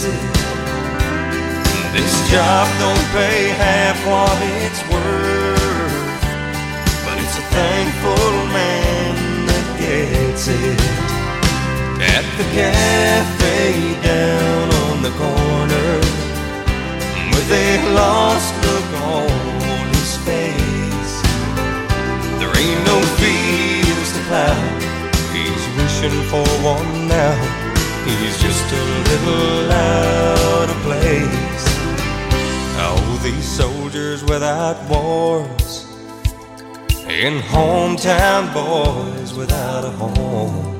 gets it. This job don't pay half what it's worth, but it's a thankful man that gets it. At the cafe down on the corner, with a lost look on his face, there ain't no fields to plow. He's wishing for one now. He's just a little out of place. Oh, these soldiers without wars, and hometown boys without a home,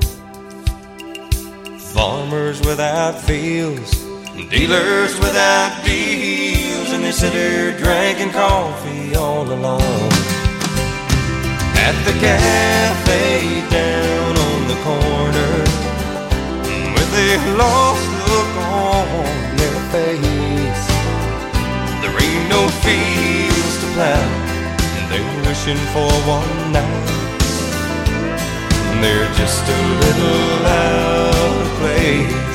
farmers without fields, dealers without deals, and they sit there drinking coffee all alone. At the cafe down on the corner, with a lost look on their face, there ain't no fields to plow, and they're wishing for one night. They're just a little out of place.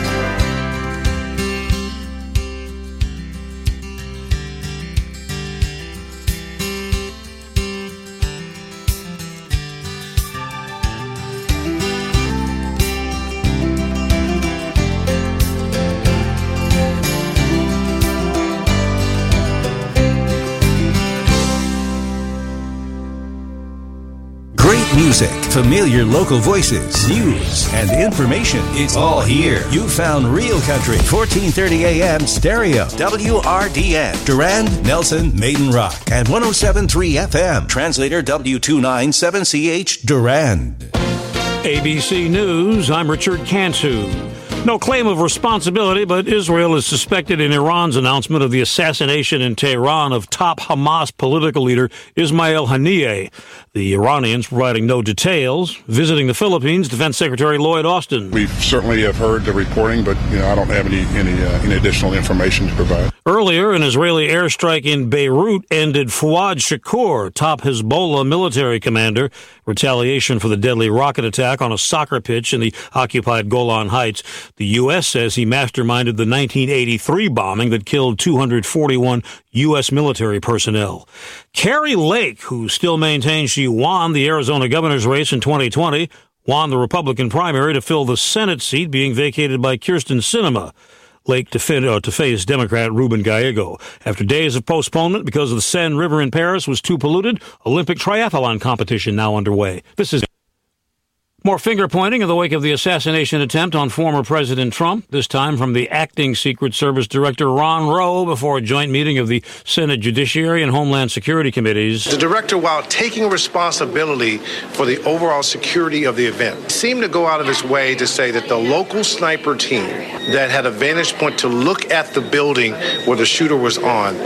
Music, familiar local voices, news, and information. It's all here. You found Real Country, 1430 AM stereo, WRDN, Durand, Nelson, Maiden Rock, and 107.3 FM, translator W297CH, Durand. ABC News, I'm Richard Cantu. No claim of responsibility, but Israel is suspected in Iran's announcement of the assassination in Tehran of top Hamas political leader Ismail Haniyeh. The Iranians providing no details. Visiting the Philippines, Defense Secretary Lloyd Austin. We certainly have heard the reporting, but I don't have any additional information to provide. Earlier, an Israeli airstrike in Beirut ended Fuad Shakur, top Hezbollah military commander. Retaliation for the deadly rocket attack on a soccer pitch in the occupied Golan Heights. The U.S. says he masterminded the 1983 bombing that killed 241 U.S. military personnel. Kari Lake, who still maintains she won the Arizona governor's race in 2020, won the Republican primary to fill the Senate seat being vacated by Kyrsten Sinema. Lake to face Democrat Ruben Gallego. After days of postponement because of the Seine River in Paris was too polluted, Olympic triathlon competition now underway. This is more finger-pointing in the wake of the assassination attempt on former President Trump, this time from the acting Secret Service Director Ron Rowe before a joint meeting of the Senate Judiciary and Homeland Security Committees. The director, while taking responsibility for the overall security of the event, seemed to go out of his way to say that the local sniper team that had a vantage point to look at the building where the shooter was on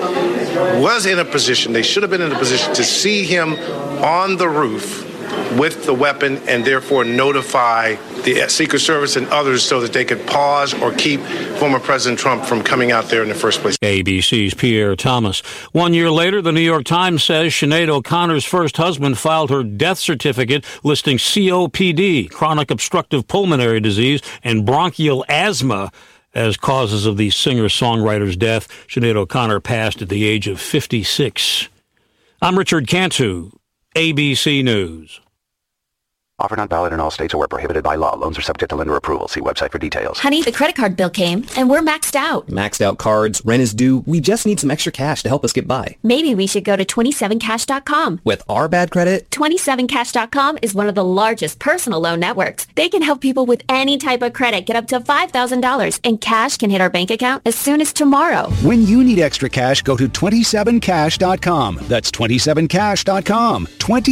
was in a position, they should have been in a position to see him on the roof with the weapon and therefore notify the Secret Service and others so that they could pause or keep former President Trump from coming out there in the first place. ABC's Pierre Thomas. 1 year later, the New York Times says Sinead O'Connor's first husband filed her death certificate listing COPD, chronic obstructive pulmonary disease, and bronchial asthma as causes of the singer-songwriter's death. Sinead O'Connor passed at the age of 56. I'm Richard Cantu, ABC News. Offer not valid in all states or where prohibited by law. Loans are subject to lender approval. See website for details. Honey, the credit card bill came, and we're maxed out. Maxed out cards, rent is due. We just need some extra cash to help us get by. Maybe we should go to 27cash.com. With our bad credit? 27cash.com is one of the largest personal loan networks. They can help people with any type of credit get up to $5,000, and cash can hit our bank account as soon as tomorrow. When you need extra cash, go to 27cash.com. That's 27cash.com.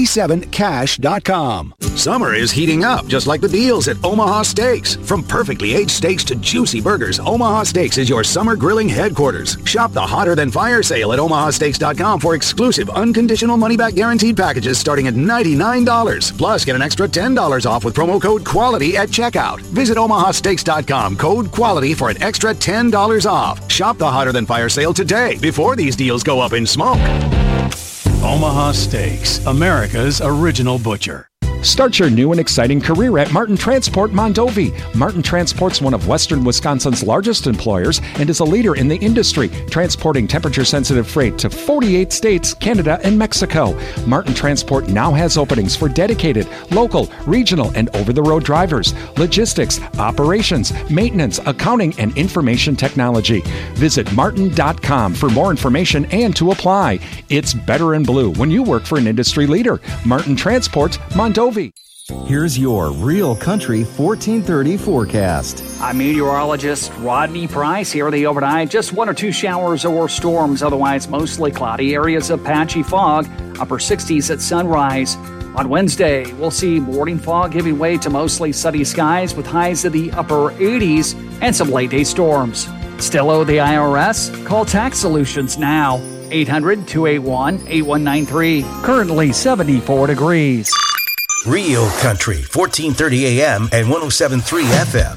27cash.com. Summer is heating up, just like the deals at Omaha Steaks. From perfectly aged steaks to juicy burgers, Omaha Steaks is your summer grilling headquarters. Shop the Hotter Than Fire sale at omahasteaks.com for exclusive, unconditional money-back guaranteed packages starting at $99. Plus, get an extra $10 off with promo code QUALITY at checkout. Visit omahasteaks.com, code QUALITY for an extra $10 off. Shop the Hotter Than Fire sale today before these deals go up in smoke. Omaha Steaks, America's original butcher. Start your new and exciting career at Martin Transport Mondovi. Martin Transport's one of western Wisconsin's largest employers and is a leader in the industry, transporting temperature-sensitive freight to 48 states, Canada, and Mexico. Martin Transport now has openings for dedicated, local, regional, and over-the-road drivers, logistics, operations, maintenance, accounting, and information technology. Visit martin.com for more information and to apply. It's better in blue when you work for an industry leader. Martin Transport Mondovi. Here's your Real Country 1430 forecast. I'm meteorologist Rodney Price. Here the overnight, just 1 or 2 showers or storms, otherwise mostly cloudy. Areas of patchy fog, upper 60s at sunrise. On Wednesday, we'll see morning fog giving way to mostly sunny skies with highs in the upper 80s and some late-day storms. Still owe the IRS? Call Tax Solutions now. 800-281-8193. Currently 74 degrees. Real Country, 1430 AM and 107.3 FM.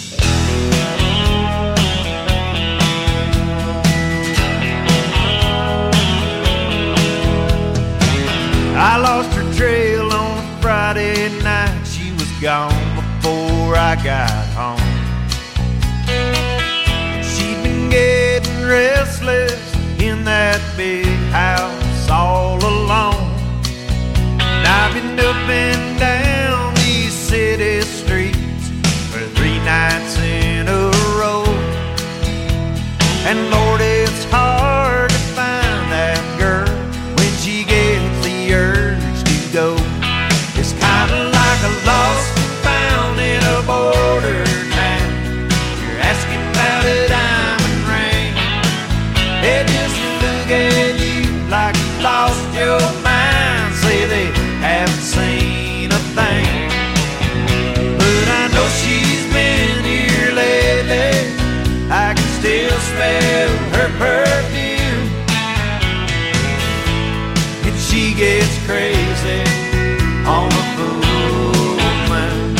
I lost her trail on a Friday night. She was gone before I got home. She'd been getting restless in that big house all alone. And I've been up and down these city streets for 3 nights in a row. And Lord, it's hard to find that girl when she gets the urge to go. It's kind of like a lost and found in a border town. You're asking about a diamond ring. They just look at you like you lost your mind. Say they haven't seen a thing, but I know she's been here lately. I can still smell her perfume, and she gets crazy on the full moon.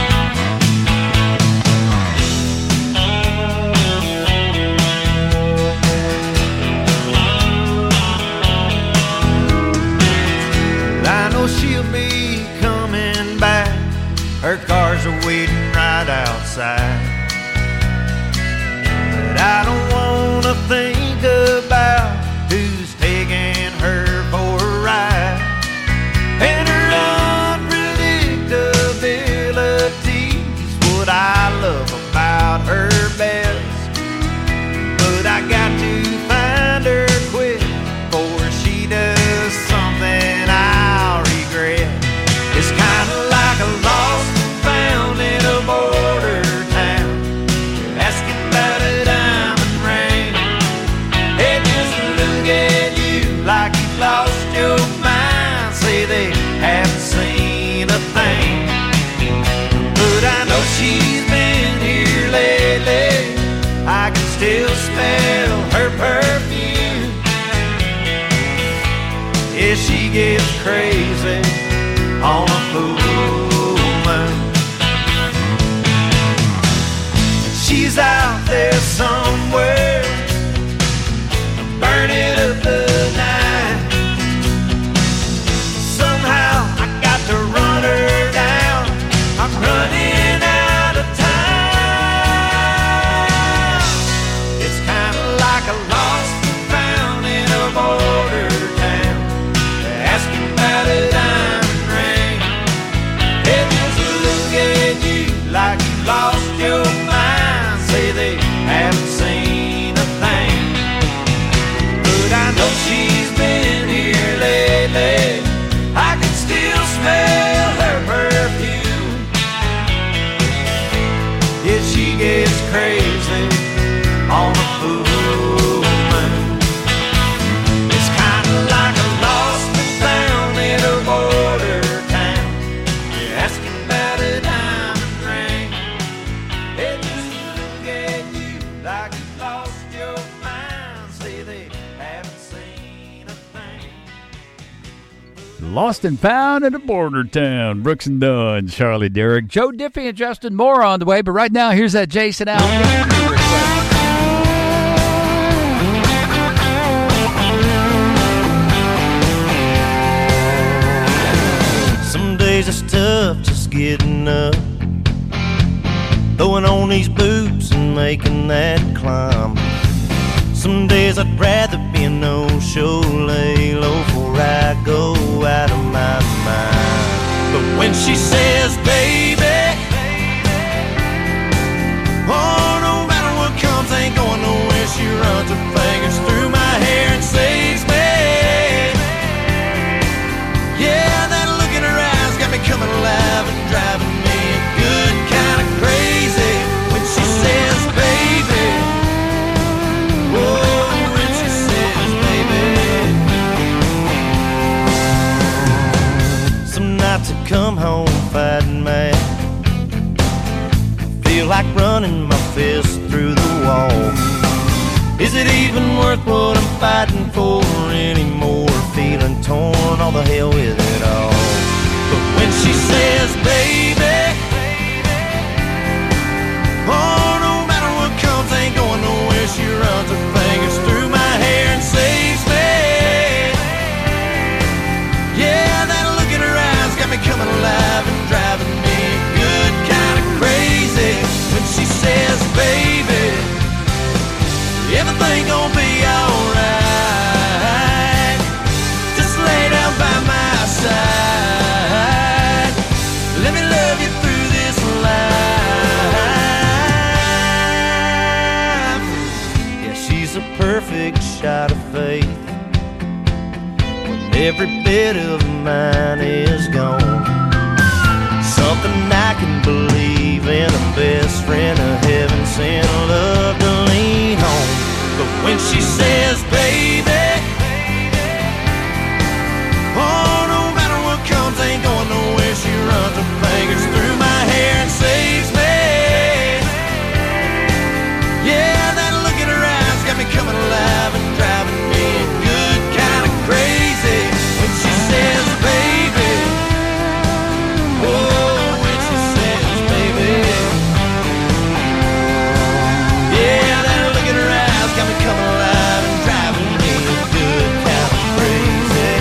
I know she'll be coming back. Her cars are waiting right outside. But I don't wanna think about who's taking her for a ride. And her unpredictability's what I love about her best. But I got to find her quick before she does something I'll regret. It's kind of like a lost and found in a border town. You're asking about a diamond ring. They just look at you like you lost your mind. Say they haven't seen a thing, but I know she's been here lately. I can still smell her perfume. Yeah, she gets crazy on a full moon. She's out there somewhere, burning up the night. Somehow I got to run her down. I'm running out of time. It's kind of like a lost and found in a border town. They're asking about a diamond ring. They just look at you like you lost your mind. Say they haven't seen a thing, but I know she's been here lately. I can still smell her perfume. Yeah, she gets crazy on a full moon. It's kind of like a lost and found in a border town. You're asking about a diamond ring. They just look at you like you lost your mind. Say they haven't seen a thing. Lost and found in a border town. Brooks and Dunn, Charlie Derrick, Joe Diffie, and Justin Moore on the way. But right now, here's that Jason Aldean request. Some days I still getting up, throwing on these boots and making that climb. Some days I'd rather be a no-show, lay low before I go out of my mind. But when she says, baby, oh, no matter what comes, ain't going nowhere. She runs her fingers through my hair and saves me. Yeah, that look in her eyes got me coming alive and driving me good kind of crazy. When she says, baby, oh, when she says, baby. Some nights I come home fighting mad, feel like running my fist through the wall. Is it even worth what I'm fighting for anymore? Feeling torn, all the hell with it all. But when she says, baby, oh, no matter what comes, ain't going nowhere. She runs her fingers through my hair and saves me. Yeah, that look in her eyes got me coming alive and driving me good kind of crazy. When she says, baby, everything gon' be alright. Just lay down by my side. Let me love you through this life. Yeah, she's a perfect shot of faith when every bit of mine is gone. Something I can believe in, a best friend, a heaven sent love to lean on. But when she says, baby, oh, no matter what comes, ain't going nowhere. She runs her fingers through my hair and saves me. Yeah, that look in her eyes got me coming alive and driving me good kind of crazy. When she says, baby, oh, when she says, baby, yeah, that look in her eyes got me coming alive and driving me good kind of crazy.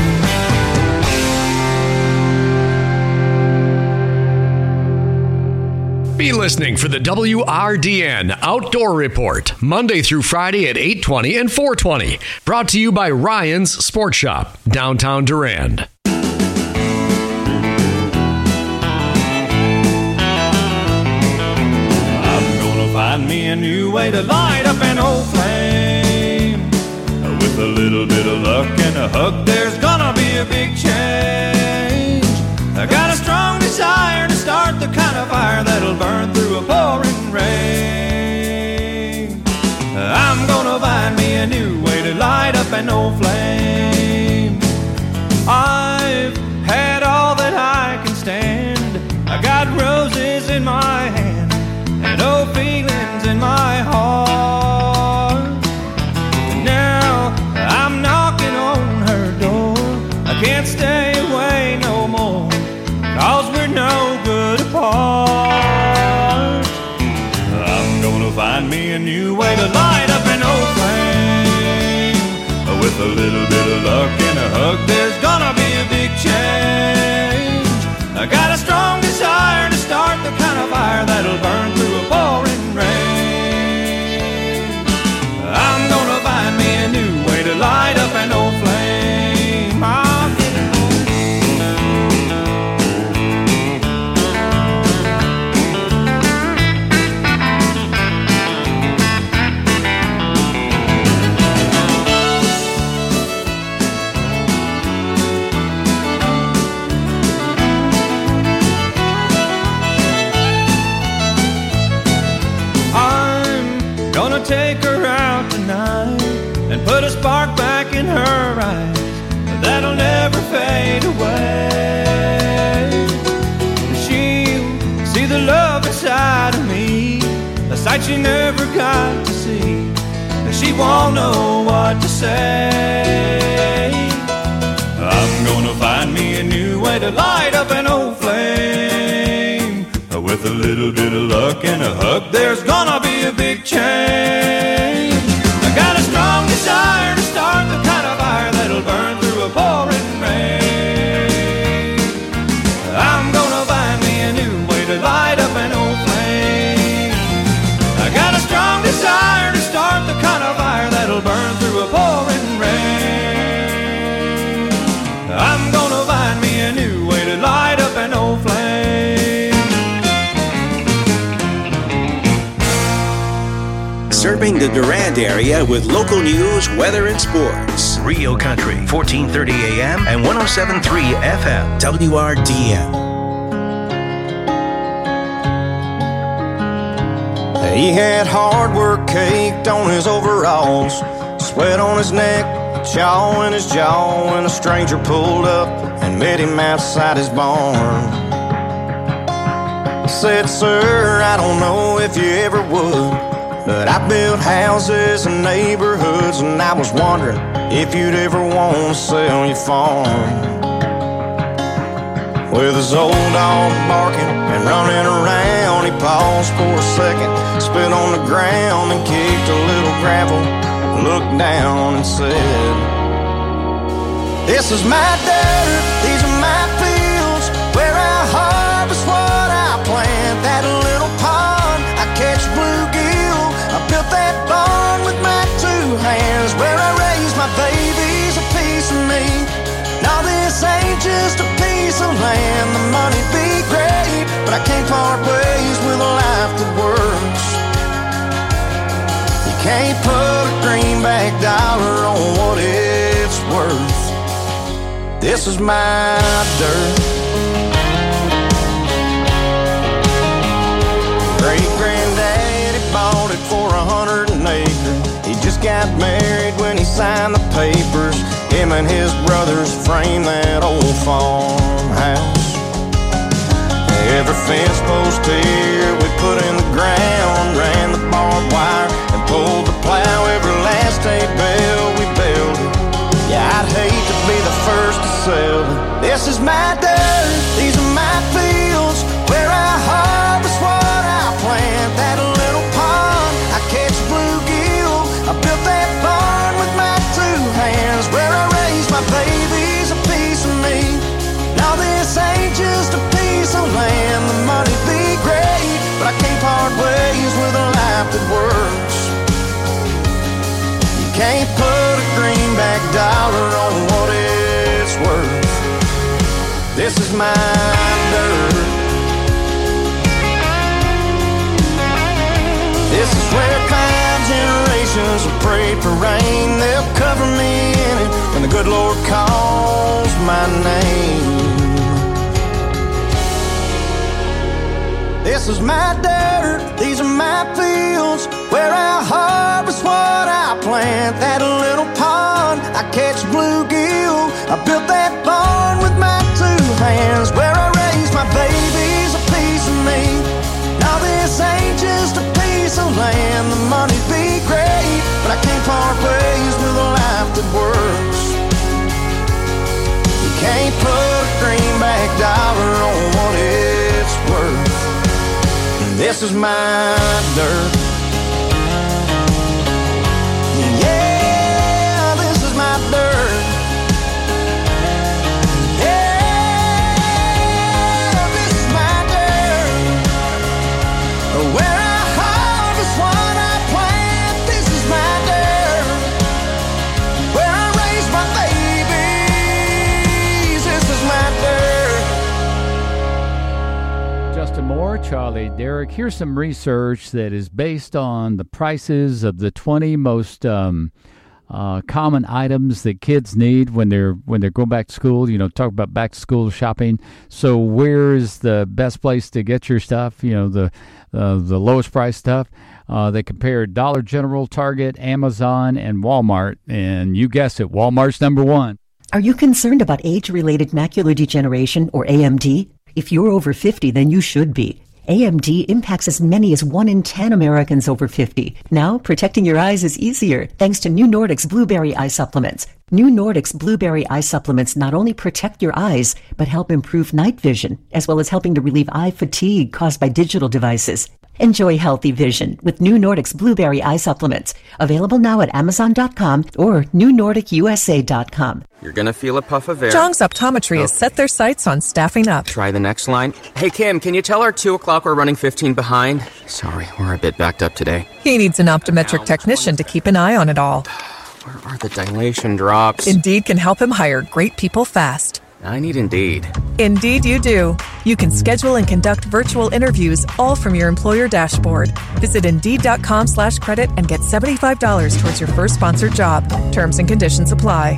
Be listening for the WRDN Outdoor Report, Monday through Friday at 8:20 and 4:20. Brought to you by Ryan's Sports Shop, downtown Durand. I'm gonna find me a new way to light up an old flame. With a little bit of luck and a hug, there's gonna be a big change. I got a strong desire to start the kind of fire that'll burn through a pouring rain. I'm gonna find me a new way to light up an old flame. I've had all that I can stand. I got roses in my hand and old feelings in my heart. And now I'm knocking on her door. I can't stay away no more, 'cause we're no good apart. I'm gonna find me a new way to light up an old flame. With a little bit of luck and a hug, there's gonna be a big change. I got a strong desire to start the kind of fire that'll burn through a pouring rain. I'm gonna find me a new way to light up an old flame. I'll get it home. Take her out tonight and put a spark back in her eyes that'll never fade away. She'll see the love inside of me, a sight she never got to see. She won't know what to say. I'm gonna find me a new way to light up an old flame. With a little bit of luck and a hug, there's gonna be a big change. I got a strong desire to start the kind of fire that'll burn through a pouring rain. I'm gonna find me a new Covering the Durand area with local news, weather, and sports. Real Country, 1430 AM and 107.3 FM. WRDN. He had hard work caked on his overalls, sweat on his neck, jaw in his jaw, when a stranger pulled up and met him outside his barn. Said, "Sir, I don't know if you ever would, but I built houses and neighborhoods, and I was wondering if you'd ever want to sell your farm." With his old dog barking and running around, he paused for a second, spit on the ground and kicked a little gravel, looked down and said, "This is my dirt, these are my fields, where I harvest what I plant. That little pond, I catch bluegill, I built that barn with my two hands, where I raise my babies, a piece of me. Now this ain't just a piece of land, the money'd be great, but I can't part ways with a life that works. You can't put a greenback dollar on what it's worth. This is my dirt." Great-granddaddy bought it for 100 an acre. He just got married when he signed the papers. Him and his brothers framed that old farmhouse. Every fence post here we put in the ground, ran the barbed wire and pulled the plow. Every last hay bale we built it. Yeah, I'd hate to be the first to sell it. This is my dirt, these are my fields, where I harvest what I plant. That little pond, I catch bluegill, I built that barn with my two hands, where I raise my babies, a piece of me. Now this ain't just a piece of land, the money'd be great, but I can't part ways with a life that works. You can't put a greenback dollar on what it's worth. This is my dirt. This is where 5 generations have prayed for rain. They'll cover me in it when the good Lord calls my name. This is my dirt, these are my fields, where I harvest what I plant. That little pond, I catch bluegill, I built that barn with my two hands, where I raise my babies, a piece of me. Now this ain't just a piece of land, the money'd be great, but I can't part ways with a life that works. You can't put a greenback dollar on what it's worth. This is my dirt. Yeah, this is my dirt. Yeah, this is my dirt. Where I harvest what I plant. This is my dirt. Where I raise my babies. This is my dirt. Justin Moore, Charlie Derrick. Here's some research that is based on the prices of the 20 most common items that kids need when they're going back to school. You know, talk about back to school shopping. So where is the best place to get your stuff? You know, the lowest price stuff. They compared Dollar General, Target, Amazon, and Walmart. And you guessed it, Walmart's number one. Are you concerned about age-related macular degeneration, or AMD? If you're over 50, then you should be. AMD impacts as many as 1 in 10 Americans over 50. Now, protecting your eyes is easier thanks to New Nordic's Blueberry Eye Supplements. New Nordic's Blueberry Eye Supplements not only protect your eyes, but help improve night vision, as well as helping to relieve eye fatigue caused by digital devices. Enjoy healthy vision with New Nordic's Blueberry Eye Supplements. Available now at Amazon.com or NewNordicUSA.com. You're going to feel a puff of air. Jong's Optometry has set their sights on staffing up. Try the next line. Hey, Kim, can you tell our 2 o'clock we're running 15 behind? Sorry, we're a bit backed up today. He needs an optometric technician to keep an eye on it all. Where are the dilation drops? Indeed can help him hire great people fast. I need Indeed. Indeed you do. You can schedule and conduct virtual interviews all from your employer dashboard. Visit Indeed.com/credit and get $75 towards your first sponsored job. Terms and conditions apply.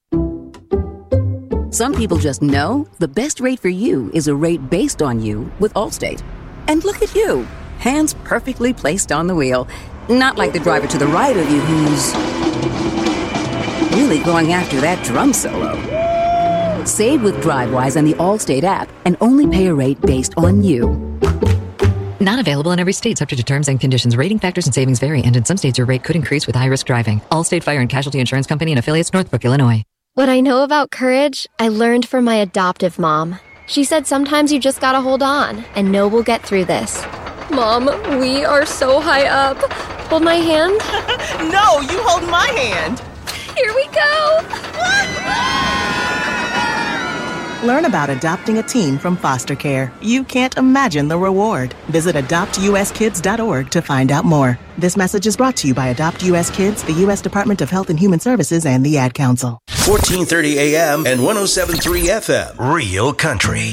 Some people just know the best rate for you is a rate based on you with Allstate. And look at you, hands perfectly placed on the wheel. Not like the driver to the right of you who's really going after that drum solo. Save with DriveWise and the Allstate app and only pay a rate based on you. Not available in every state, subject to terms and conditions. Rating factors and savings vary, and in some states your rate could increase with high-risk driving. Allstate Fire and Casualty Insurance Company and affiliates, Northbrook, Illinois. What I know about courage, I learned from my adoptive mom. She said sometimes you just gotta hold on and know we'll get through this. Mom, we are so high up. Hold my hand. No, you hold my hand. Here we go. Learn about adopting a teen from foster care. You can't imagine the reward. Visit adoptuskids.org to find out more. This message is brought to you by Adopt U.S. Kids, the U.S. Department of Health and Human Services, and the Ad Council. 1430 AM and 107.3 FM. Real Country.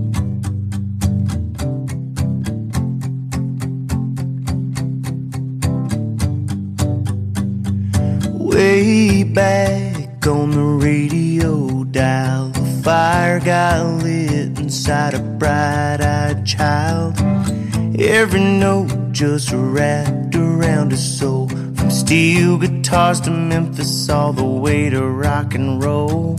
Way back on the radio dial, the fire got lit inside a bright-eyed child. Every note just wrapped around his soul, from steel guitars to Memphis all the way to rock and roll.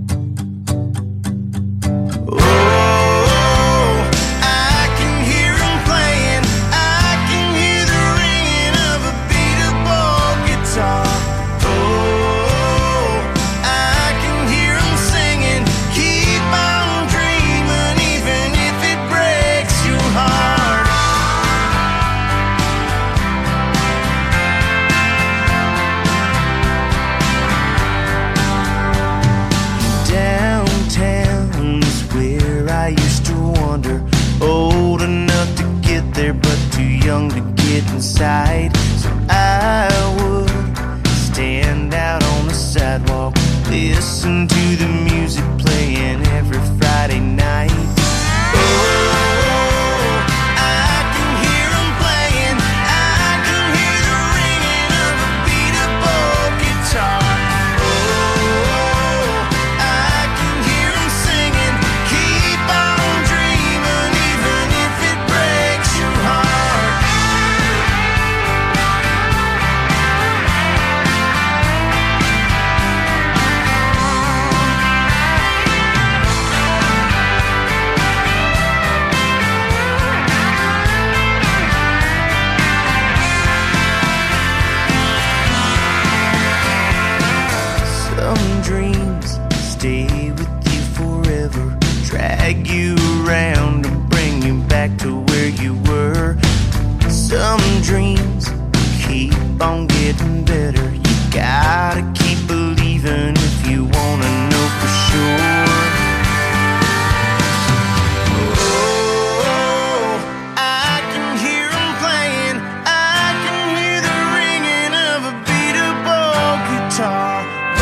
Old enough to get there, but too young to get inside. So I would stand out on the sidewalk, listen to the music playing every Friday night. Drag you around and bring you back to where you were. Some dreams keep on getting better. You gotta keep believing if you wanna know for sure. Oh, I can hear them playing. I can hear the ringing of a beatable guitar.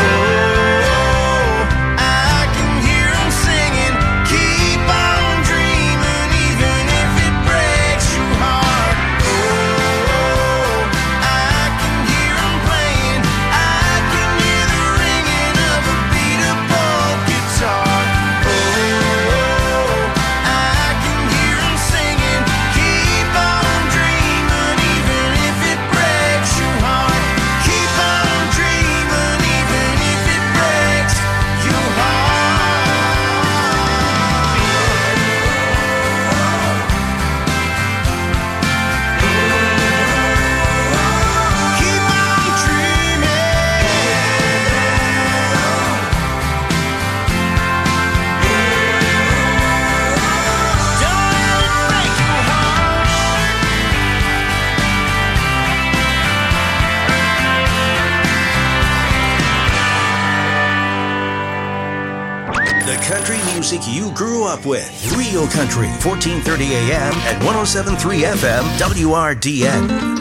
Country music you grew up with. Real Country, 1430 AM and 107.3 FM, WRDN.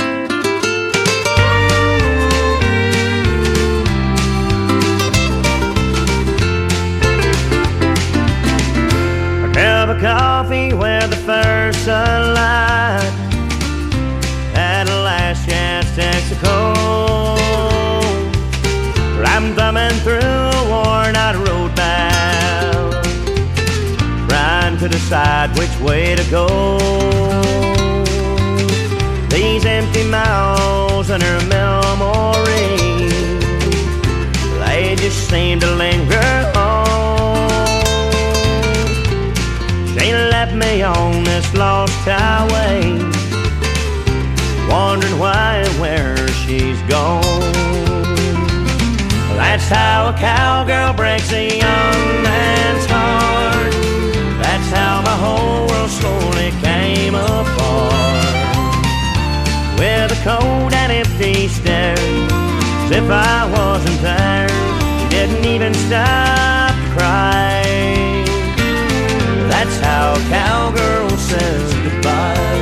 decide which way to go. These empty miles in her memory, they just seem to linger on. She left me on this lost highway, wondering why and where she's gone. That's how a cowgirl breaks a young man's heart. That's how my whole world slowly came apart. With a cold and empty stare, as if I wasn't there. She didn't even stop to cry. That's how a cowgirl says goodbye.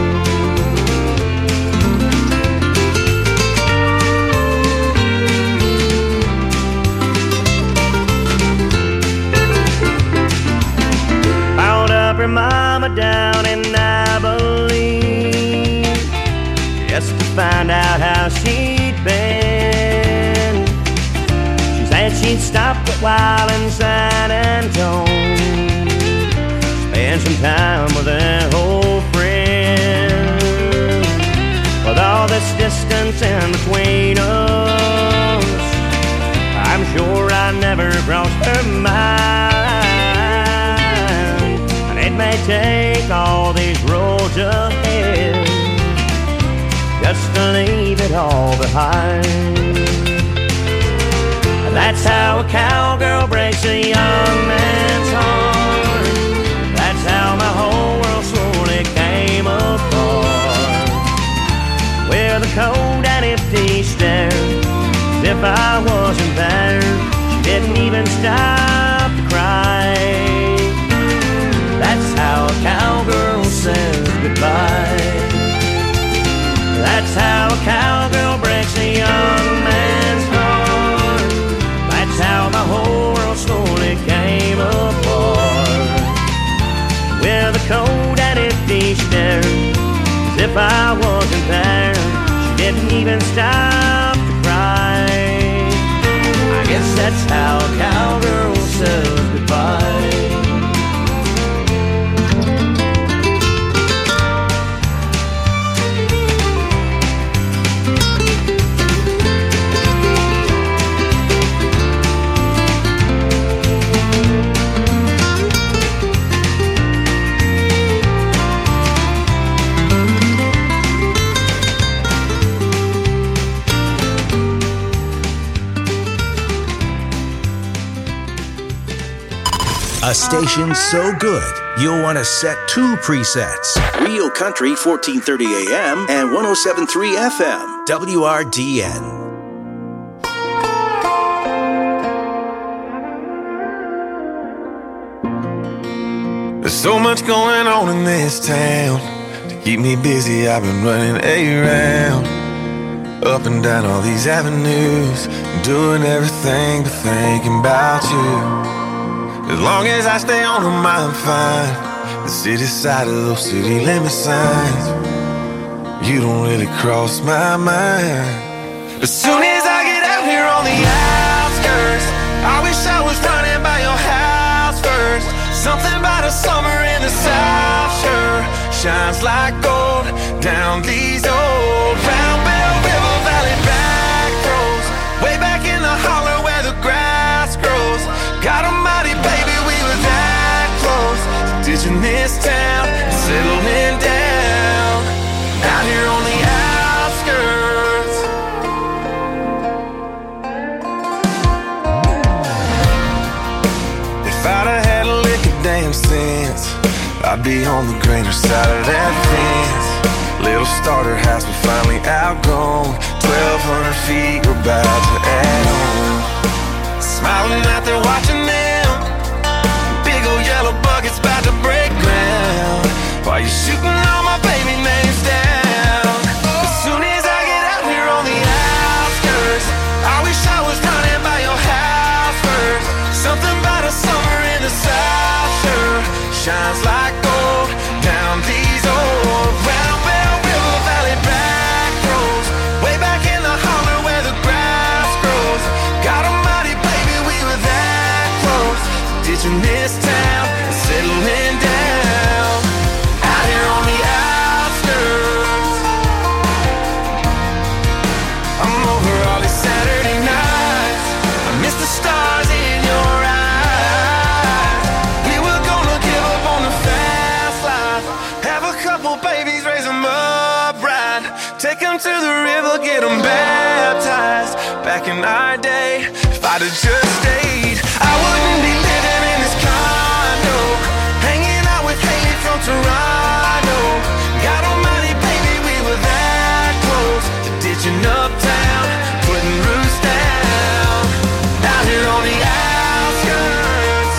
Her mama down in Abilene, just to find out how she'd been. She said she'd stopped a while in San Antone, spend some time with her old friend. With all this distance in between us, I'm sure I never crossed her mind. It may take all these roads ahead just to leave it all behind. That's how a cowgirl breaks a young man's heart. That's how my whole world slowly came apart. With a cold and empty stare, as if I wasn't there. She didn't even stop to cry. That's how a cowgirl says goodbye. That's how a cowgirl breaks a young man's heart. That's how my whole world slowly came apart. With a cold and empty stare, as if I wasn't there. She didn't even stop to cry. I guess that's how a cowgirl says goodbye. A station so good, you'll want to set two presets. Real Country 1430 AM and 107.3 FM, WRDN. There's so much going on in this town. To keep me busy, I've been running around, up and down all these avenues, doing everything but thinking about you. As long as I stay on them, I'm fine. The city side of those city limit signs, you don't really cross my mind. As soon as I get out here on the outskirts, I wish I was running by your house first. Something about a summer in the South sure shines like gold down these old Round Bell River Valley back roads, way back in the holler where the grass grows. God almighty, baby, we were that close, ditching this town and settling down out here on the outskirts. If I'd have had a lick of damn sense, I'd be on the greener side of that fence. Little starter house, we finally outgrown. 1,200 feet, we're about to add on. Smiling out there watching them, big old yellow buckets about to break ground, while you're shooting all my baby names down. As soon as I get out here on the outskirts, I wish I was running by your house first. Something about a summer in the South sure shines like gold down these old Round Bell River Valley back roads, way back in the holler where the grass grows. God almighty, baby, we were that close, ditching this town and settling down to the river, get them baptized. Back in our day, if I'd have just stayed, I wouldn't be living in this condo, hanging out with Haley from Toronto. God almighty, baby, we were that close to ditching uptown, putting roots down, out here on the outskirts.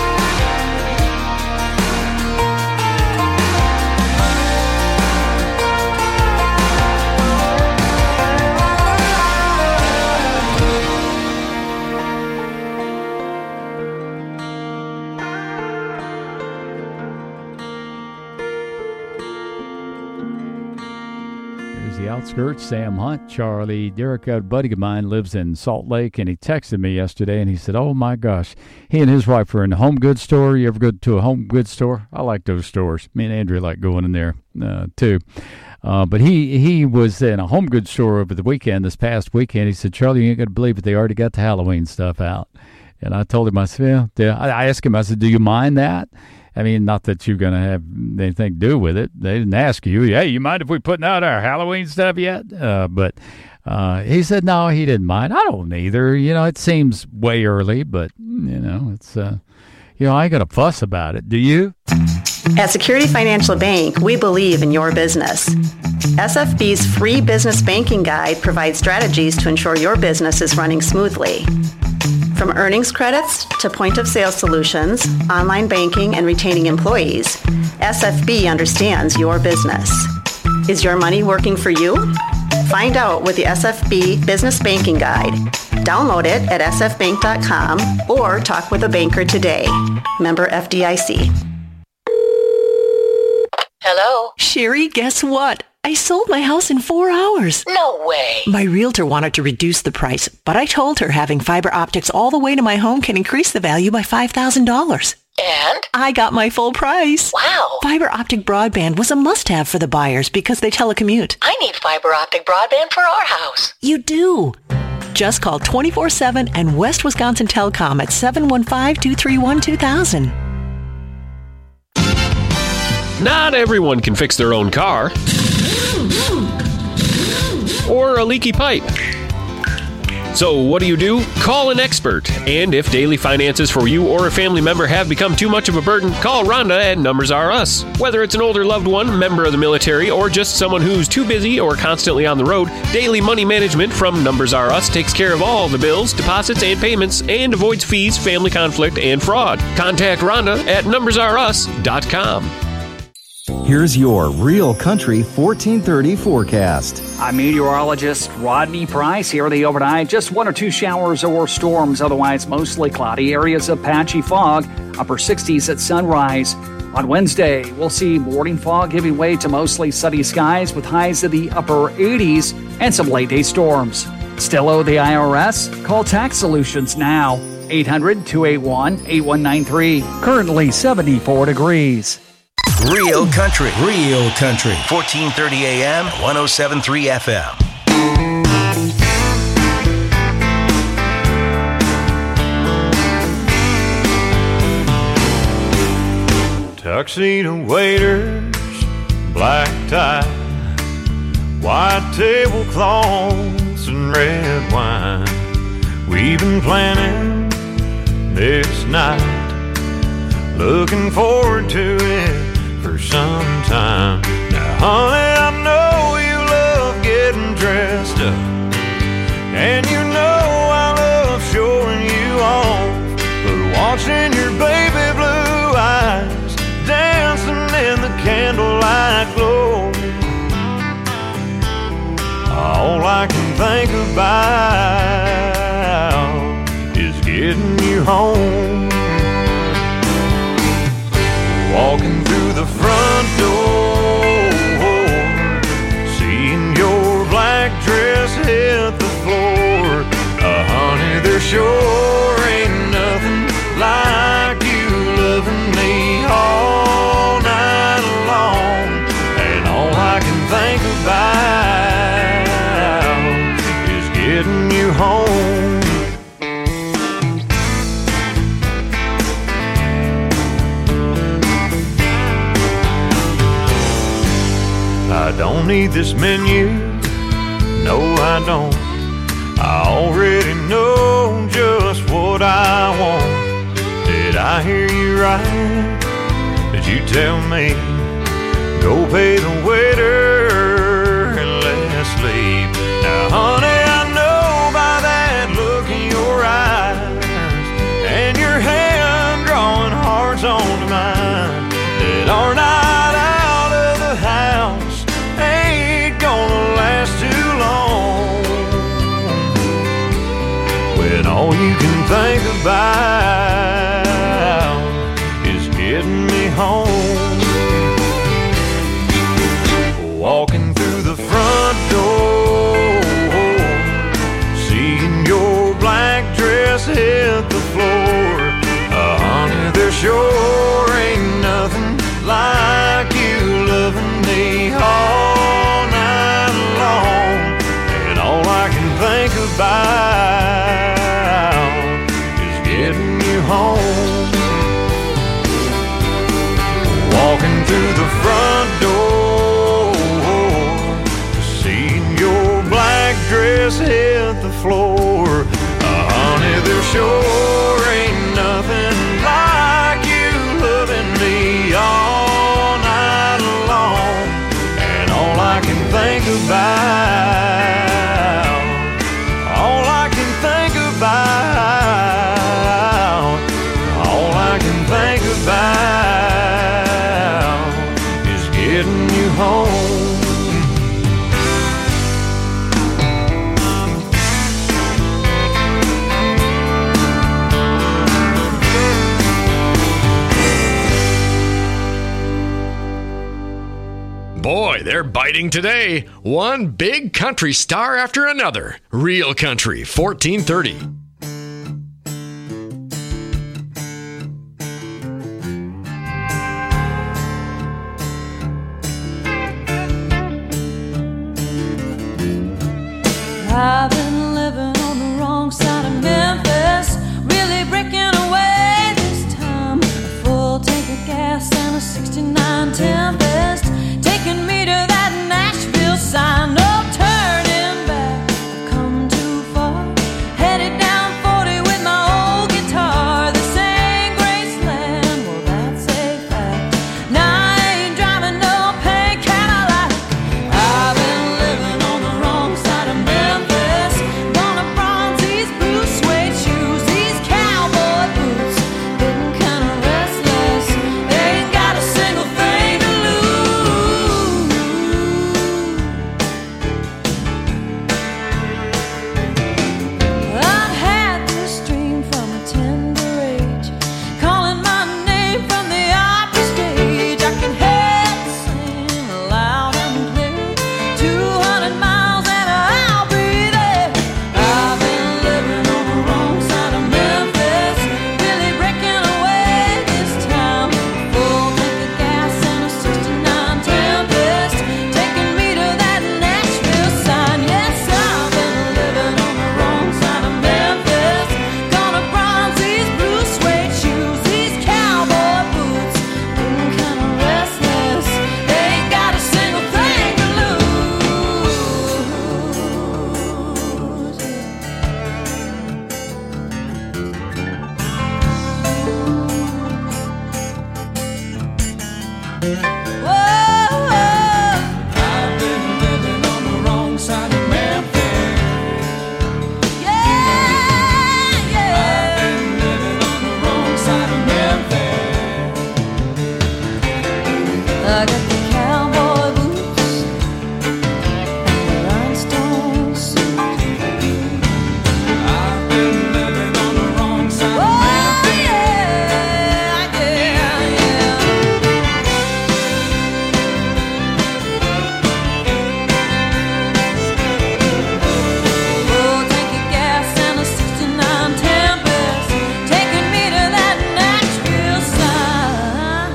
The outskirts, Sam Hunt, Charlie Derrick, a buddy of mine lives in Salt Lake, and he texted me yesterday, and he said, oh, my gosh, he and his wife are in a home goods store. You ever go to a home goods store? I like those stores. Me and Andrew like going in there, too. But he was in a home goods store over the weekend, this past weekend. He said, Charlie, you ain't going to believe it. They already got the Halloween stuff out. And I told him, I said, yeah. I asked him, I said, do you mind that? I mean, not that you're going to have anything to do with it. They didn't ask you, hey, you mind if we putting out our Halloween stuff yet? But he said, no, he didn't mind. I don't either. You know, it seems way early, but, you know, it's, I ain't going to fuss about it. Do you? At Security Financial Bank, we believe in your business. SFB's free business banking guide provides strategies to ensure your business is running smoothly. From earnings credits to point-of-sale solutions, online banking, and retaining employees, SFB understands your business. Is your money working for you? Find out with the SFB Business Banking Guide. Download it at sfbank.com or talk with a banker today. Member FDIC. Hello? Sherry, guess what? I sold my house in 4 hours. No way. My realtor wanted to reduce the price, but I told her having fiber optics all the way to my home can increase the value by $5,000. And? I got my full price. Wow. Fiber optic broadband was a must-have for the buyers because they telecommute. I need fiber optic broadband for our house. You do. Just call 24/7 and West Wisconsin Telecom at 715-231-2000. Not everyone can fix their own car or a leaky pipe. So what do? Call an expert. And if daily finances for you or a family member have become too much of a burden, call Rhonda at Numbers R Us. Whether it's an older loved one, member of the military, or just someone who's too busy or constantly on the road, Daily Money Management from Numbers R Us takes care of all the bills, deposits, and payments and avoids fees, family conflict, and fraud. Contact Rhonda at numbersrus.com. Here's your Real Country 1430 forecast. I'm meteorologist Rodney Price here the overnight. Just 1 or 2 showers or storms, otherwise mostly cloudy. Areas of patchy fog, upper 60s at sunrise. On Wednesday, we'll see morning fog giving way to mostly sunny skies with highs in the upper 80s and some late-day storms. Still owe the IRS? Call Tax Solutions now. 800-281-8193. Currently 74 degrees. Real Country. 1430 AM, 107.3 FM. Tuxedo waiters, black tie, white tablecloths and red wine. We've been planning this night, looking forward to it for some time. Now, honey, I know you love getting dressed up, and you know I love showing you off, but watching your baby blue eyes dancing in the candlelight glow, all I can think about is getting you home. Walking through the front door, seeing your black dress hit the floor. Honey, there sure ain't nothing like you loving me all night long. And all I can think about is getting you home. I don't need this menu no I don't. I already know just what I want. Did I hear you right? Did you tell me go pay the waiter and let's leave? Now honey, I know by that look in your eyes and your hand drawing hearts onto mine that our night out of the house ain't gonna last too long, when all you can think about is getting me home. Walking through the front door, seeing your black dress hit the floor. Honey, there sure ain't nothing like you loving me all night long. And all I can think about is getting you home. Walking through the front door, seeing your black dress hit the floor. Honey, there sure ain't nothing like you loving me all night long. And all I can think about, all I can think about, all I can think about is getting you home. Boy, they're biting today. One big country star after another. Real Country 1430. I've been living on the wrong side of Memphis, really breaking away this time. A full tank of gas and a 69 Tempest, taking me to that Nashville sign. No turning back, I've come too far. Headed down 40 with my old guitar. This ain't Graceland, well that's a fact. Now I ain't driving no pink Cadillac. I've been living on the wrong side of Memphis, gonna bronze these blue suede shoes, these cowboy boots, getting kinda restless. Ain't got a single thing to lose. I've had to stream from a tender age, calling my name from the opera stage. I can hear the sing loud and clear, 200 miles and I'll be there. I've been living on the wrong side of Memphis, really breaking away this time. Full tank of gas and a 69 Tempest, taking me to that Nashville sign. Yes, I've been living on the wrong side of Memphis, gonna bronze these blue suede shoes, these cowboy boots, getting kinda restless. They ain't got a single thing to lose. I've been living on the wrong side of Memphis. I've been living on the wrong side of Memphis. I got the cowboy boots and the rhinestone suit. I've been living on the wrong side of Memphis. Full tank of gas and a 69 Tempest, taking me to that Nashville sign.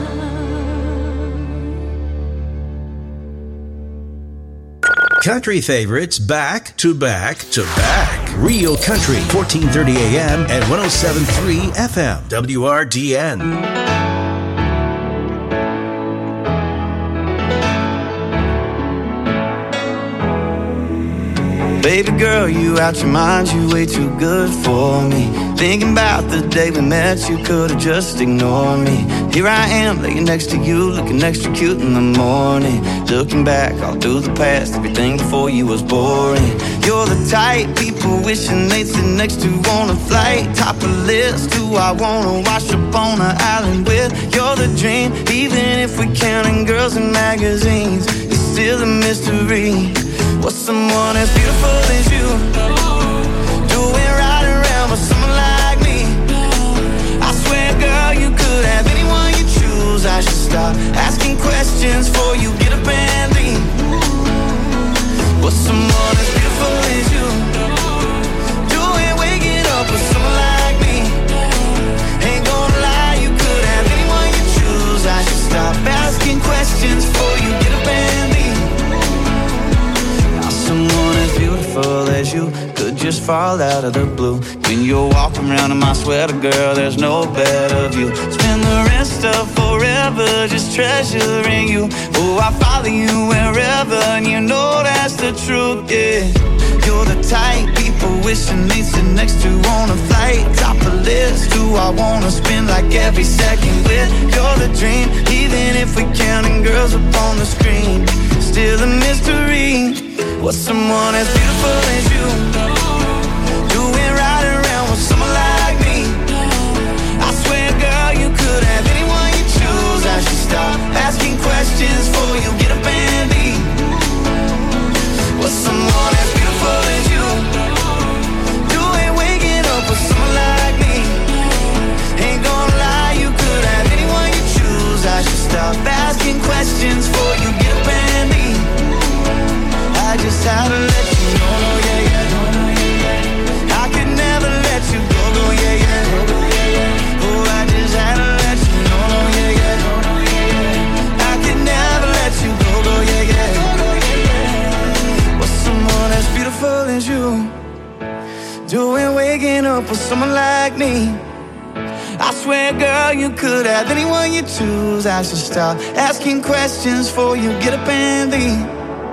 Country favorites back to back to back. Real Country 1430 AM and 107.3 FM. WRDN. Baby girl, you out your mind, you way too good for me. Thinking about the day we met, you could've just ignored me. Here I am, laying next to you, looking extra cute in the morning. Looking back all through the past, everything before you was boring. You're the type people wishing they'd sit next to on a flight. Top of the list, who I wanna wash up on an island with. You're the dream, even if we're counting girls in magazines. It's still a mystery. What's someone as beautiful as you doing right around with someone like me? I swear, girl, you could have anyone you choose. I should stop asking questions before you get up and leave. What's someone as beautiful as you doing waking up with someone like me? Ain't gonna lie, you could have anyone you choose. I should stop asking questions before you get up and leave. Someone as beautiful as you could just fall out of the blue. When you're walking around in my sweater, girl, there's no better view. Spend the rest of forever just treasuring you. Oh, I follow you wherever, and you know that's the truth, yeah. You're the type people wishing they'd sit next to on a flight. Top of the list, who I wanna spend like every second with. You're the dream, even if we're counting girls up on the screen. Still a mystery. What's someone as beautiful as you doing right around with someone like me? I swear, girl, you could have anyone you choose. I should stop asking questions before you get up and leave. What's someone as beautiful as you doing waking up with someone like me? Ain't gonna lie, you could have anyone you choose. I should stop asking questions before you get up and leave. I just had to let you know, yeah, yeah. I could never let you go, yeah, yeah. Oh, I just had to let you know, yeah, yeah. I could never let you go, yeah, yeah. What's someone as beautiful as you doing waking up with someone like me? I swear, girl, you could have anyone you choose. I should stop asking questions before you get up and leave.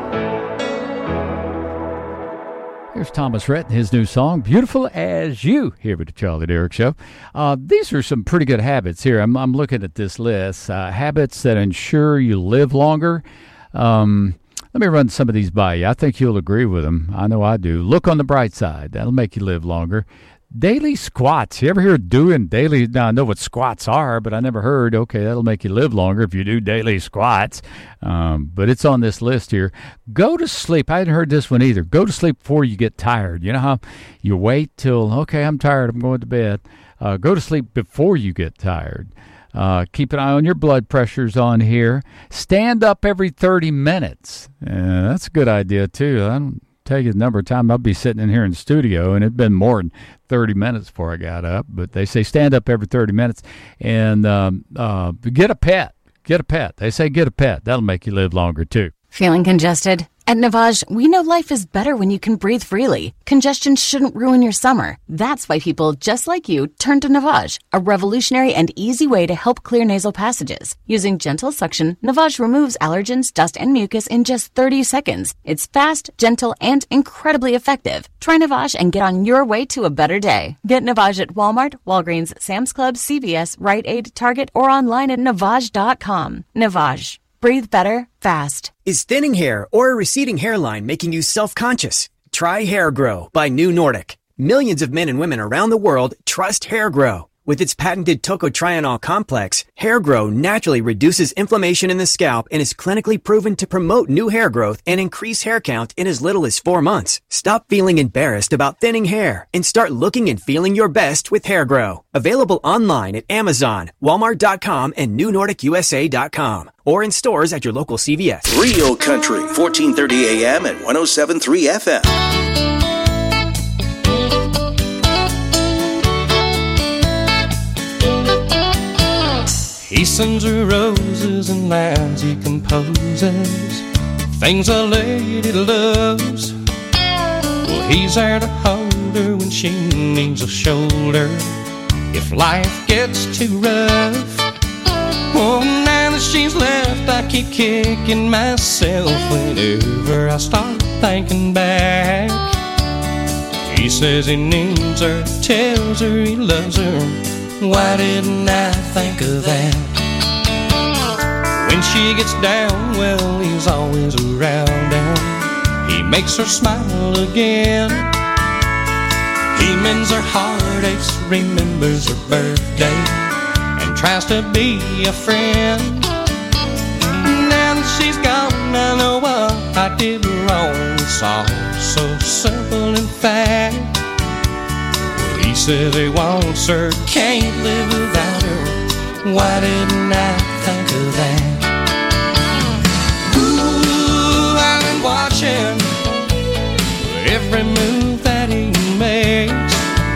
Here's Thomas Rhett and his new song, Beautiful As You, here with the Charlie Derrick Show. These are some pretty good habits here. I'm looking at this list. Habits that ensure you live longer. Let me run some of these by you. I think you'll agree with them. I know I do. Look on the bright side. That'll make you live longer. Daily squats. You ever hear of doing daily? Now, I know what squats are, but I never heard, okay, that'll make you live longer if you do daily squats. But it's on this list here. Go to sleep. I hadn't heard this one either. Go to sleep before you get tired. You know how you wait till, okay, I'm tired, I'm going to bed. Go to sleep before you get tired. Keep an eye on your blood pressures on here. Stand up every 30 minutes. That's a good idea, too. I don't tell you the number of times I'll be sitting in here in the studio, and it's been more than 30 minutes before I got up. But they say stand up every 30 minutes. And get a pet. Get a pet. They say get a pet. That'll make you live longer, too. Feeling congested? At Navage, we know life is better when you can breathe freely. Congestion shouldn't ruin your summer. That's why people just like you turn to Navage, a revolutionary and easy way to help clear nasal passages. Using gentle suction, Navage removes allergens, dust, and mucus in just 30 seconds. It's fast, gentle, and incredibly effective. Try Navage and get on your way to a better day. Get Navage at Walmart, Walgreens, Sam's Club, CVS, Rite Aid, Target, or online at Navage.com. Navage. Breathe better, fast. Is thinning hair or a receding hairline making you self-conscious? Try Hair Grow by New Nordic. Millions of men and women around the world trust Hair Grow. With its patented tocotrienol complex, Hair Grow naturally reduces inflammation in the scalp and is clinically proven to promote new hair growth and increase hair count in as little as 4 months. Stop feeling embarrassed about thinning hair and start looking and feeling your best with Hair Grow. Available online at Amazon, Walmart.com, and NewNordicUSA.com. Or in stores at your local CVS. Real Country, 1430 AM and 107.3 FM. He sends her roses and lines he composes, things a lady loves. Well, he's there to hold her when she needs a shoulder, if life gets too rough. Oh, now that she's left, I keep kicking myself whenever I start thinking back. He says he needs her, tells her he loves her. Why didn't I think of that? When she gets down, well, he's always around and he makes her smile again. He mends her heartaches, remembers her birthday, and tries to be a friend. Now that she's gone, I know what I did wrong. It's all so simple in fact. Well, he says he wants her, can't live without her. Why didn't I think of that? Ooh, I've been watching every move that he makes.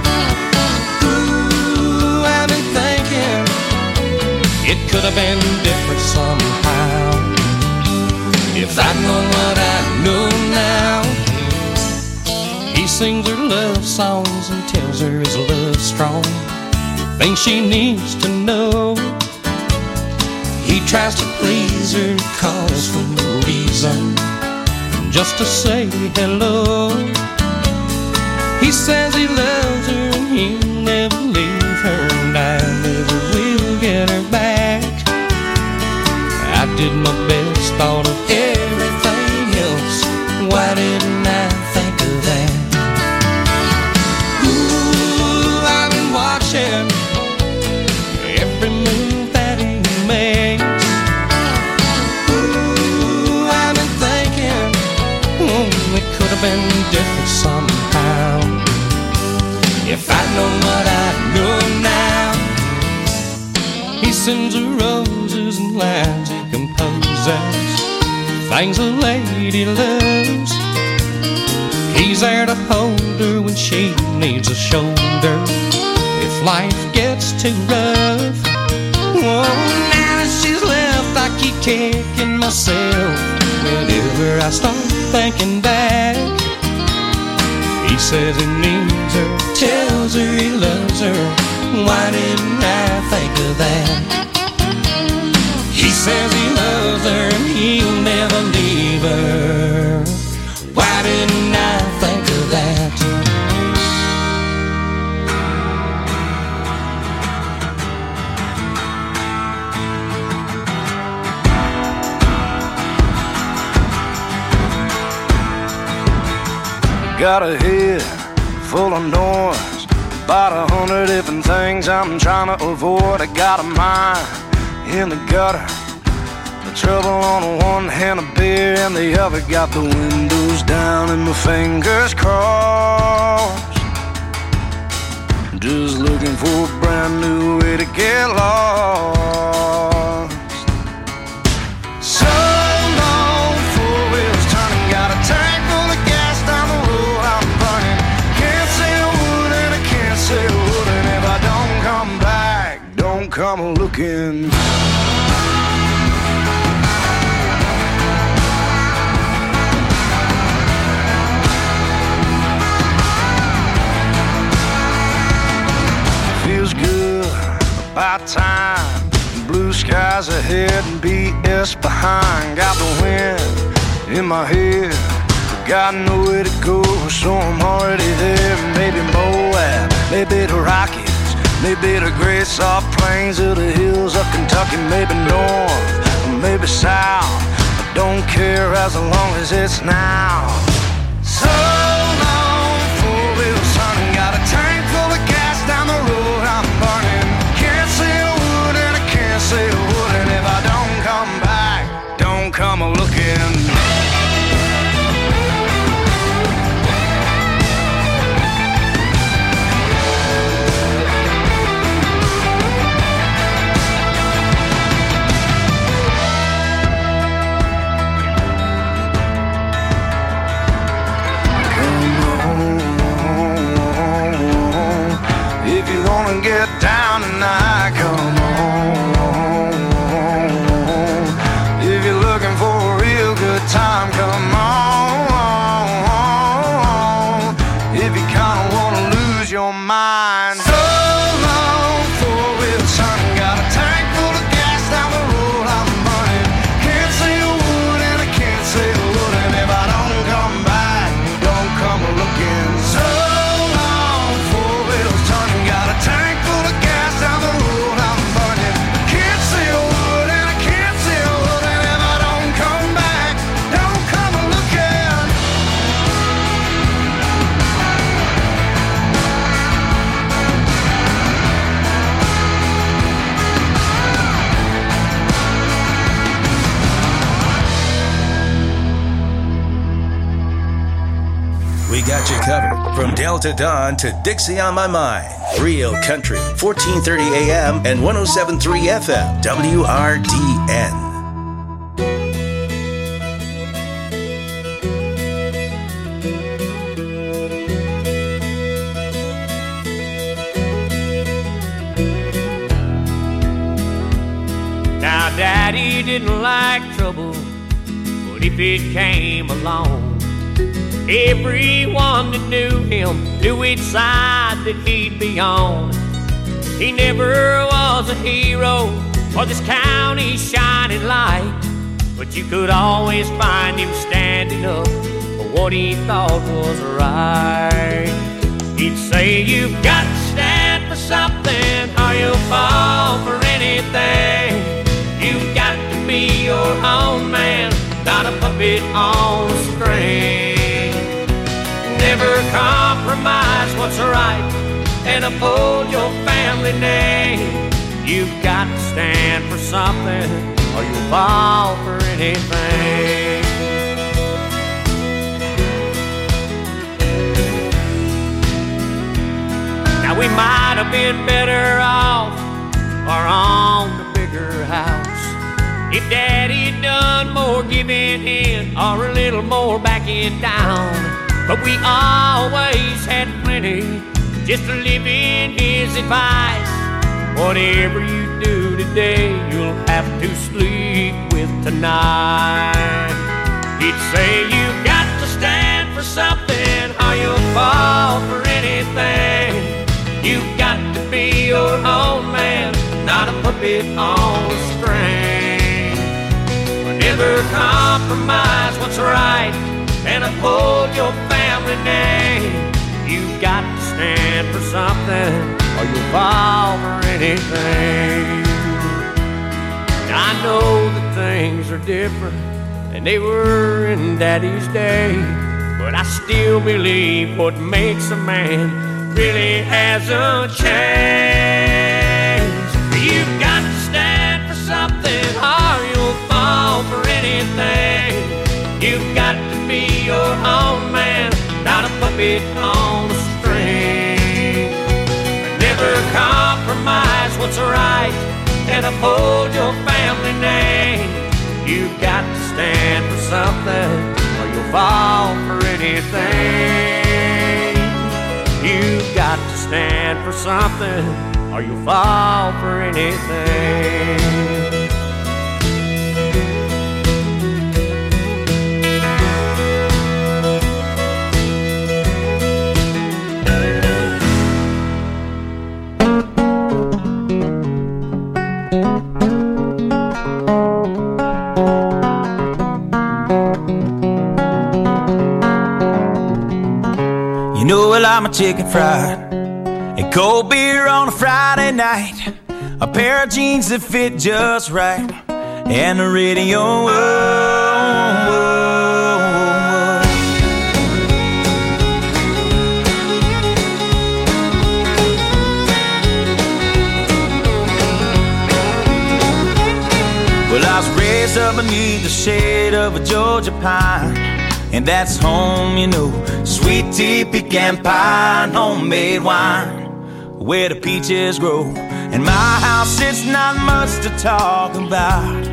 Ooh, I've been thinking it could have been different somehow. If I'd known what I know now. He sings her love songs and tells her his love's strong, things she needs to know. He tries to please her, calls for no reason, just to say hello. He says he loves her and he'll never leave her, and I never will get her back. I did my best, thought of everything else. Why didn't I think of that? Ooh, I've been watching every move that he makes. Ooh, I've been thinking, it could have been different somehow. If I'd known what I know now. He sends her roses and lines he composes, things a lady loves. He's there to hold her when she needs a shoulder, if life gets too rough. Oh, now that she's left, I keep kicking myself whenever I start thinking back. He says he needs her, tells her he loves her. Why didn't I think of that? He says he loves her and he'll never leave her. Why didn't I think of that? Got a head full of noise, about 100 different things I'm trying to avoid. I got a mind in the gutter, the trouble on one hand, a beer in the other. Got the windows down and my fingers crossed, just looking for a brand new way to get lost. So long, four wheels turning, got a tank full of gas down the road I'm burning. Can't say a word and I can't say a word, and if I don't come back, don't come looking. Feels good, about time. Blue skies ahead and BS behind. Got the wind in my head, got nowhere to go, so I'm already there. Maybe Moab, maybe the Rockies, maybe the great soft plains of the hills of Kentucky. Maybe north, or maybe south, I don't care as long as it's now. So long, four wheels turning, got a tank full of gas down the road I'm burning. Can't say a word and I can't say a word, and if I don't come back, don't come looking. If you wanna get down tonight, come on. If you're looking for a real good time, come on. If you kinda wanna lose your mind, so long, four wheels turning, got a tank full of gas down the road I'm burning. Can't say a word and I can't say a word, and if I don't come back, don't come looking. So From Delta Dawn to Dixie on My Mind. Real Country, 1430 AM and 107.3 FM. WRDN. Now, Daddy didn't like trouble, but if it came along, everyone that knew him knew which side that he'd be on. He never was a hero or this county's shining light, but you could always find him standing up for what he thought was right. He'd say, "You've got to stand for something or you'll fall for anything. You've got to be your own man, not a puppet on a string. Never compromise what's right and uphold your family name. You've got to stand for something or you'll fall for anything." Now we might have been better off or on the bigger house if Daddy'd done more giving in or a little more backing down. But we always had plenty just to live in his advice. Whatever you do today, you'll have to sleep with tonight. He'd say, "You've got to stand for something or you'll fall for anything. You've got to be your own man, not a puppet on a string. Never compromise what's right and uphold your family name. You've got to stand for something or you'll fall for anything." I know that things are different than they were in Daddy's day, but I still believe what makes a man really hasn't changed. You've got to stand for something or you'll fall for anything. You've got to be your own man, not a puppet on a string. Never compromise what's right and uphold your family name. You've got to stand for something or you'll fall for anything. You've got to stand for something or you'll fall for anything. You know, well, I'm a chicken fried and cold beer on a Friday night, a pair of jeans that fit just right, and the radio. Whoa, whoa, well, I was raised up beneath the shade of a Georgia pine, and that's home, you know. Sweet tea, pecan pie, and homemade wine, where the peaches grow. In my house, it's not much to talk about,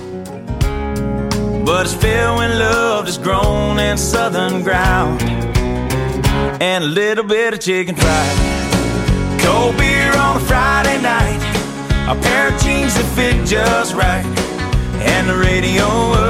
but it's filled with love that's grown in southern ground, and a little bit of chicken fried. Cold beer on a Friday night, a pair of jeans that fit just right, and the radio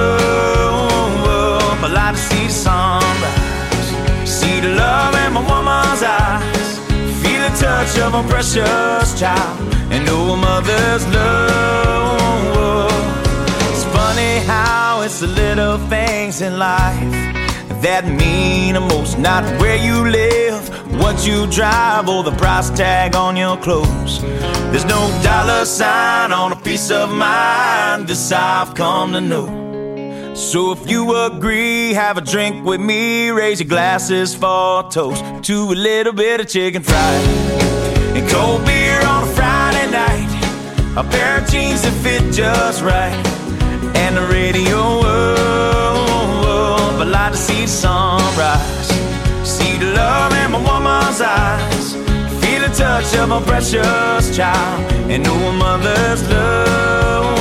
up. I like to see the sunrise, see the love in my woman's eyes, feel the touch of a precious child, and know a mother's love. It's funny how it's the little things in life that mean the most. Not where you live, what you drive, or the price tag on your clothes. There's no dollar sign on a piece of mind, this I've come to know. So if you agree, have a drink with me, raise your glasses for a toast to a little bit of chicken fried and cold beer on a Friday night, a pair of jeans that fit just right, and the radio up. I like to see the sunrise, see the love in my woman's eyes, feel the touch of a precious child, and know a mother's love.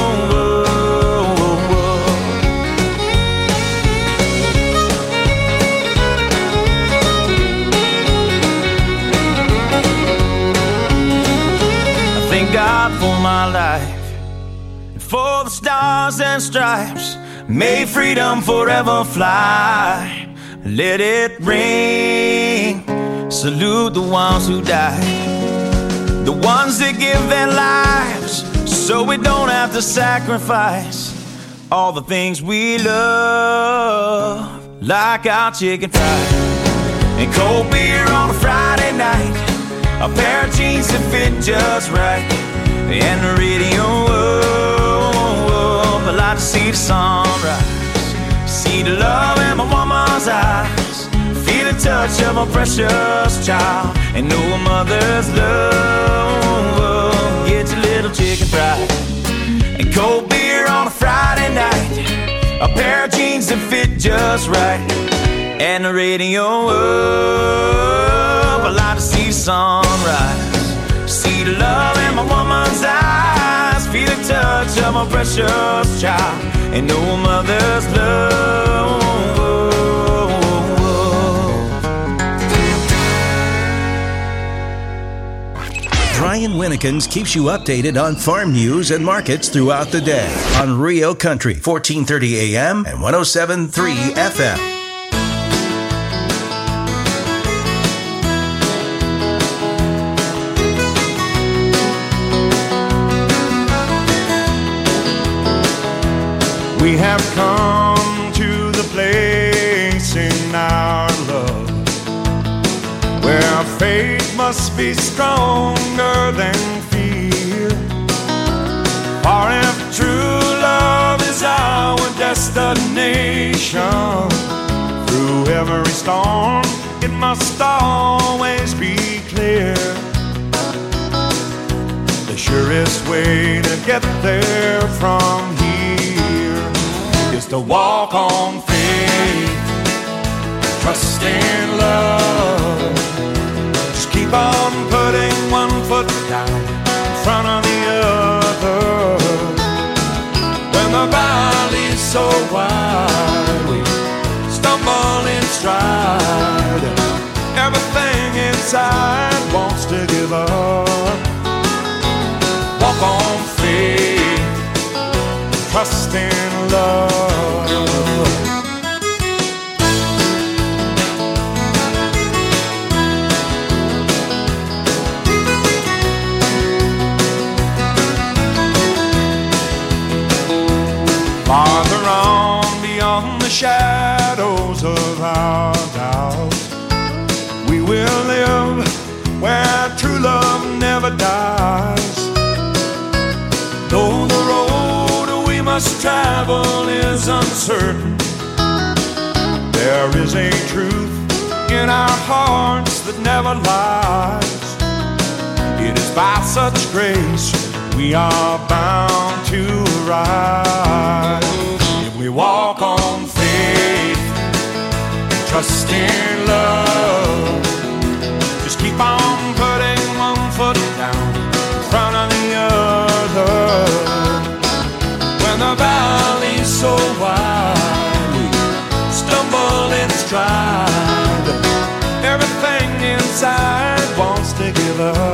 I thank God for my life, and for the stars and stripes. May freedom forever fly. Let it ring. Salute the ones who died, the ones that give their lives so we don't have to sacrifice all the things we love, like our chicken fried and cold beer on a Friday night, a pair of jeans that fit just right, and the radio up. I like to see the sunrise, see the love in my woman's eyes, feel the touch of a precious child, and know a mother's love. Get your little chicken fried and cold beer on a Friday night, a pair of jeans that fit just right, and the radio up. I like to see the sunrise, see the love in my woman's eyes, feel the touch of a precious child, and know a mother's love. Brian Winnekins keeps you updated on farm news and markets throughout the day on Rio Country, 1430 AM and 107.3 FM. We have come to the place in our love where faith must be stronger than fear. For if true love is our destination, through every storm it must always be clear. The surest way to get there from here is to walk on faith, trust in love. Just keep on putting one foot down in front of the other. When the valley's so wide, we stumble in stride. Everything inside wants to give up. Walk on faith, trust in love. Farther on beyond the shadows of our doubts, we will live where true love never dies. Though the road we must travel is uncertain, there is a truth in our hearts that never lies. It is by such grace we are bound to rise. If we walk on faith and trust in love, just keep on putting one foot down in front of the other. When the valley's so wide, we stumble in stride. Everything inside wants to give up.